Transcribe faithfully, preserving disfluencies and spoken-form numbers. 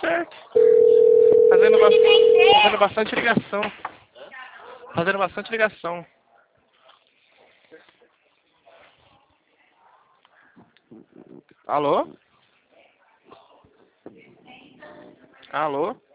certo. Fazendo, ba fazendo bastante ligação. Fazendo bastante ligação. Alô? Alô?